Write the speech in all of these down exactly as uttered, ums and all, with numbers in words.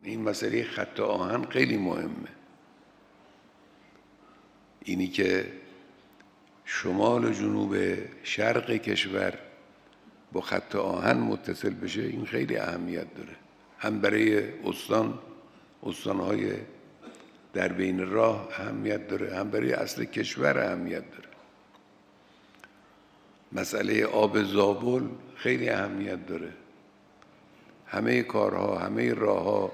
این مسئله خط آهن خیلی مهمه. اینی که شمال و جنوب شرق کشور با خط آهن متصل بشه، این خیلی اهمیت داره، هم برای استان استانهای در بین راه اهمیت داره، هم برای اصل کشور اهمیت داره. مسئله آب زابل خیلی اهمیت داره. همه کارها، همه راهها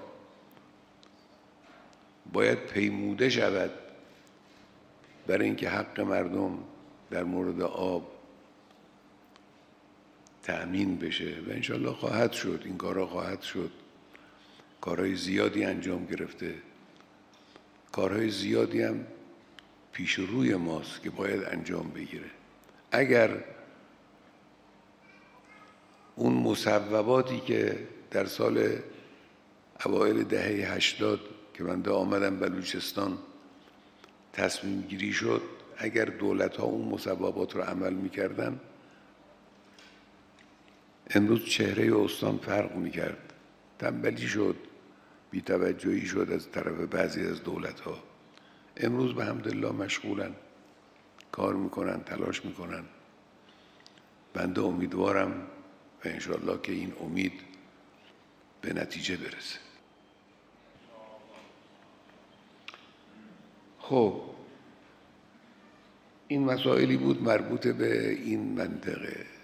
باید پیموده شود برای اینکه حق مردم در مورد آب تأمین بشه و انشالله خواهد شد. این کارها خواهد شد. کارهای زیادی انجام گرفته، کارهای زیادی هم پیش روی ماست که باید انجام بگیره. اگر اون مصوباتی که در سال اوایل دهه هشتاد که من آمدم بلوچستان تصمیم گیری شد، اگر دولت ها اون مصوبات رو عمل میکردن، امروز چهره استان فرق میکرد. تنبلی شد، بی‌توجهی شد از طرف بعضی از دولت ها. امروز به حمدالله مشغولن، کار میکنن، تلاش میکنن. بنده امیدوارم و انشاءالله که این امید به نتیجه برسه. خب این مسائلی بود مربوط به این منطقه.